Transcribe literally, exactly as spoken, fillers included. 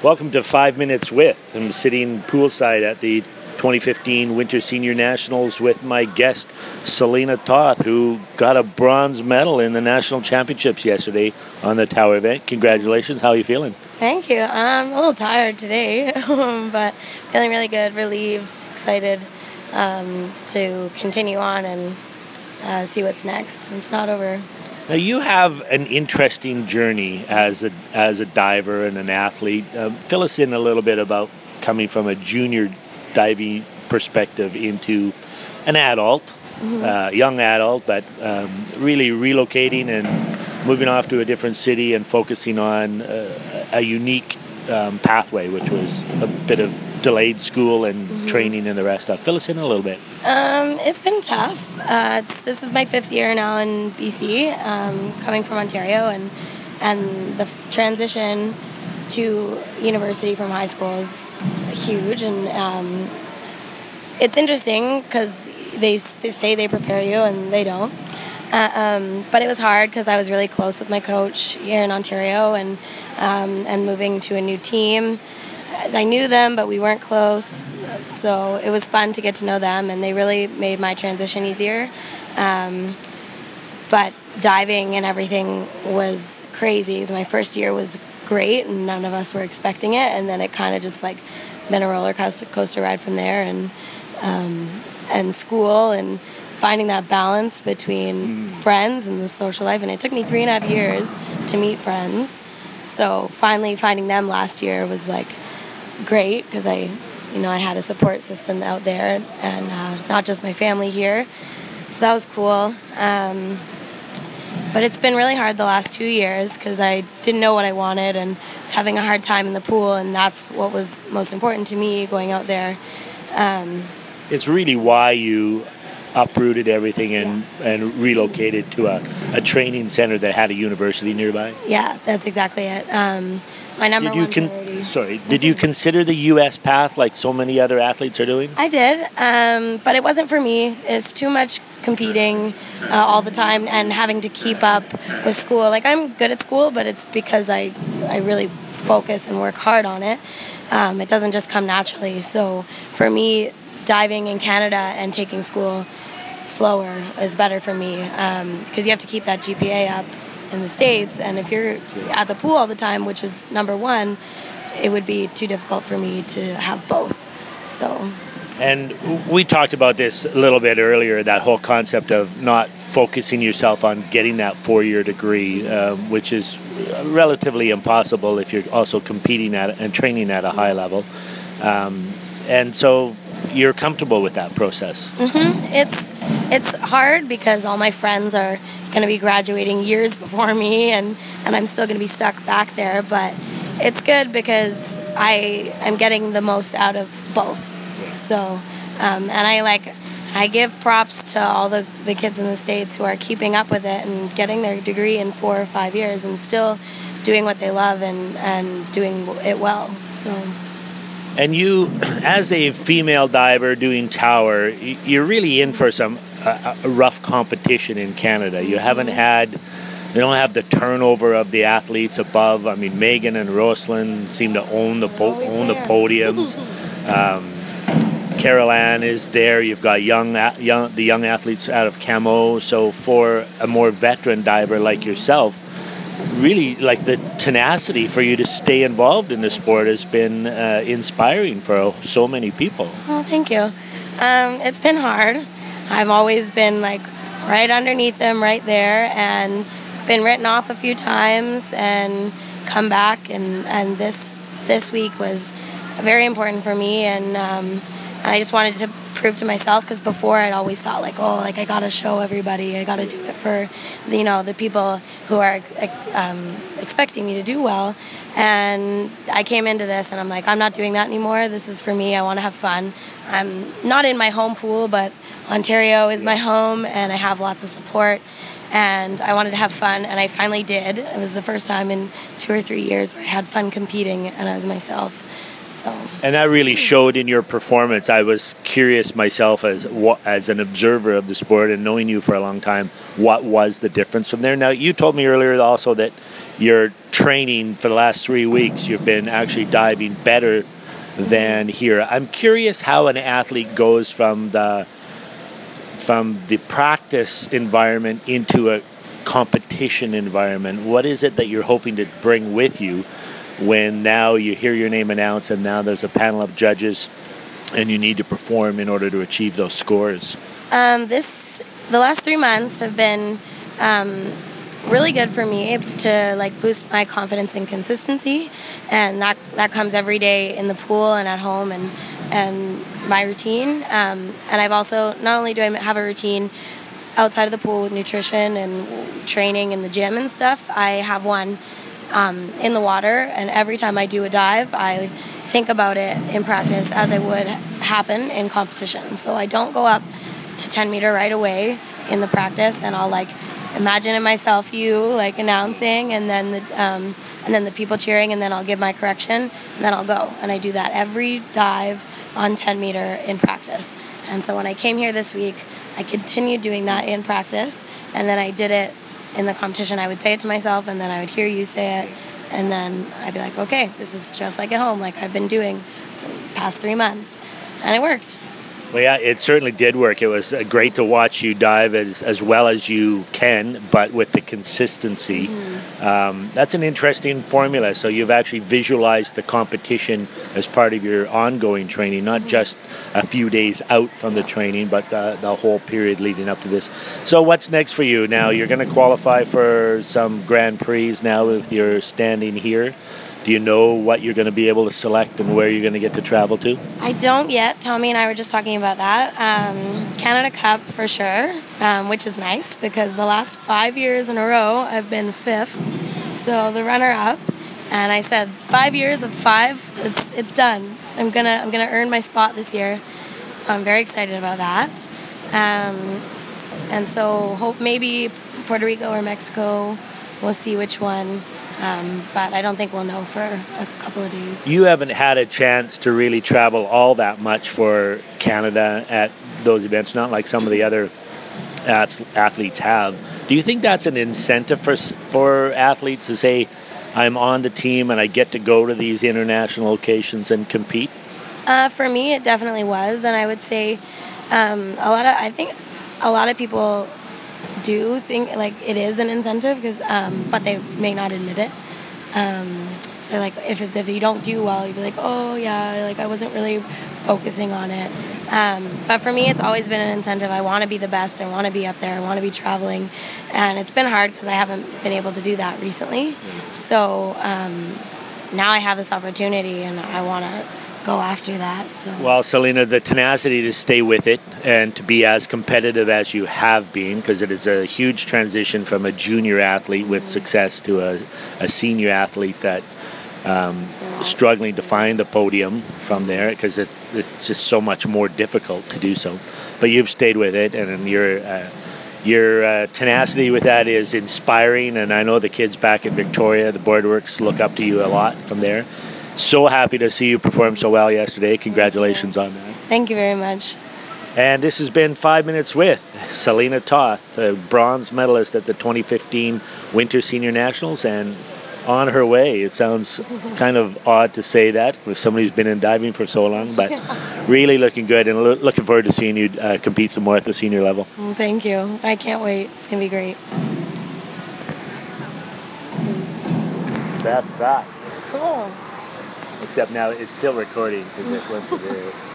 Welcome to Five Minutes With. I'm sitting poolside at the twenty fifteen Winter Senior Nationals with my guest, Selena Toth, who got a bronze medal in the national championships yesterday on the tower event. Congratulations. How are you feeling? Thank you. I'm a little tired today, but feeling really good, relieved, excited um, to continue on and uh, see what's next. It's not over. Now, you have an interesting journey as a as a diver and an athlete. Uh, fill us in a little bit about coming from a junior diving perspective into an adult, mm-hmm. uh, young adult, but um, really relocating and moving off to a different city and focusing on uh, a unique um, pathway, which was a bit of delayed school and mm-hmm. training and the rest of. Fill us in a little bit. Um, it's been tough. Uh, it's, this is my fifth year now in B C, um, coming from Ontario, and and the f- transition to university from high school is huge, and um, it's interesting because they, they say they prepare you and they don't. Uh, um, but it was hard because I was really close with my coach here in Ontario, and um, and moving to a new team. I knew them, but we weren't close, so it was fun to get to know them, and they really made my transition easier. Um, but diving and everything was crazy. So my first year was great, and none of us were expecting it, and then it kind of just like been a roller coaster, coaster ride from there, and um, and school and finding that balance between mm. friends and the social life. And it took me three and a half years to meet friends, so finally finding them last year was like great, because I, you know, I had a support system out there, and uh, not just my family here, so that was cool. Um, but it's been really hard the last two years because I didn't know what I wanted and was having a hard time in the pool, and that's what was most important to me going out there. Um, it's really why you uprooted everything and, yeah. and relocated to a, a training center that had a university nearby? Yeah, that's exactly it. Um, my number did you one con- priority. Sorry, did you consider the U S path like so many other athletes are doing? I did, um, but it wasn't for me. It's too much competing uh, all the time and having to keep up with school. Like, I'm good at school, but it's because I, I really focus and work hard on it. Um, it doesn't just come naturally. So for me, diving in Canada and taking school slower is better for me, because um, you have to keep that G P A up in the States, and if you're at the pool all the time, which is number one, it would be too difficult for me to have both. So, and we talked about this a little bit earlier, that whole concept of not focusing yourself on getting that four-year degree, uh, which is relatively impossible if you're also competing at and training at a high level, um, and so you're comfortable with that process. Mm-hmm. It's it's hard because all my friends are going to be graduating years before me, and, and I'm still going to be stuck back there. But it's good because I am getting the most out of both. So, um, and I like I give props to all the, the kids in the States who are keeping up with it and getting their degree in four or five years and still doing what they love and, and doing it well. So. And you, as a female diver doing tower, you're really in for some uh, a rough competition in Canada. You haven't had, they don't have the turnover of the athletes above. I mean, Megan and Roslyn seem to own the po- own the podiums. um, Carol Ann is there. You've got young, young the young athletes out of Camo. So for a more veteran diver like yourself, really, like, the tenacity for you to stay involved in the sport has been uh, inspiring for so many people. Oh, thank you. Um, it's been hard. I've always been like right underneath them, right there, and been written off a few times and come back. And, and this this week was very important for me, and um, and I just wanted to prove to myself, because before I'd always thought like, oh, like I gotta show everybody, I gotta do it for, you know, the people who are um, expecting me to do well. And I came into this and I'm like, I'm not doing that anymore. This is for me. I want to have fun. I'm not in my home pool, but Ontario is my home, and I have lots of support, and I wanted to have fun, and I finally did. It was the first time in two or three years where I had fun competing, and I was myself. So. And that really showed in your performance. I was curious myself as as an observer of the sport and knowing you for a long time, what was the difference from there? Now, you told me earlier also that your training for the last three weeks, you've been actually diving better than here. I'm curious how an athlete goes from the from the practice environment into a competition environment. What is it that you're hoping to bring with you when now you hear your name announced and now there's a panel of judges and you need to perform in order to achieve those scores? Um, this the last three months have been um, really good for me to like boost my confidence and consistency, and that that comes every day in the pool and at home and and my routine. Um, and I've also, not only do I have a routine outside of the pool with nutrition and training in the gym and stuff, I have one um, in the water, and every time I do a dive, I think about it in practice as it would happen in competition. So I don't go up to ten meter right away in the practice, and I'll like imagine in myself you like announcing, and then the um, and then the people cheering, and then I'll give my correction, and then I'll go. And I do that every dive on ten meter in practice. And so when I came here this week, I continued doing that in practice, and then I did it in the competition. I would say it to myself, and then I would hear you say it, and then I'd be like, okay, this is just like at home, like I've been doing the past three months, and it worked. Well, yeah, it certainly did work. It was uh, great to watch you dive as, as well as you can, but with the consistency. Mm-hmm. Um, that's an interesting formula. So you've actually visualized the competition as part of your ongoing training, not mm-hmm. just a few days out from the training, but the, the whole period leading up to this. So what's next for you now? You're going to qualify for some Grand Prix now with your standing here. Do you know what you're going to be able to select and where you're going to get to travel to? I don't yet. Tommy and I were just talking about that. Um, Canada Cup for sure, um, which is nice because the last five years in a row I've been fifth, so the runner-up. And I said five years of five, it's it's done. I'm gonna I'm gonna earn my spot this year, so I'm very excited about that. Um, and so hope maybe Puerto Rico or Mexico. We'll see which one. Um, but I don't think we'll know for a couple of days. You haven't had a chance to really travel all that much for Canada at those events, not like some of the other athletes have. Do you think that's an incentive for for athletes to say, I'm on the team and I get to go to these international locations and compete? Uh, for me, it definitely was. And I would say um, a lot of, I think a lot of people do think like it is an incentive because um, but they may not admit it. Um, so like if it's, if you don't do well, you'd be like, oh yeah, like I wasn't really focusing on it. Um, but for me, it's always been an incentive. I want to be the best. I want to be up there. I want to be traveling, and it's been hard because I haven't been able to do that recently. So um, now I have this opportunity, and I want to go after that. So. Well, Selena, the tenacity to stay with it and to be as competitive as you have been, because it is a huge transition from a junior athlete with success to a, a senior athlete that um, is struggling to find the podium from there, because it's it's just so much more difficult to do so. But you've stayed with it, and your uh, your uh, tenacity with that is inspiring. And I know the kids back in Victoria, the Boardworks, look up to you a lot from there. So happy to see you perform so well yesterday. Congratulations on that. Thank you very much. And this has been Five Minutes with Selena Toth, a bronze medalist at the twenty fifteen Winter Senior Nationals, and on her way. It sounds kind of odd to say that with somebody who's been in diving for so long, but really looking good, and lo- looking forward to seeing you uh, compete some more at the senior level. Thank you. I can't wait. It's going to be great. That's that. Cool. Except now it's still recording because it went to the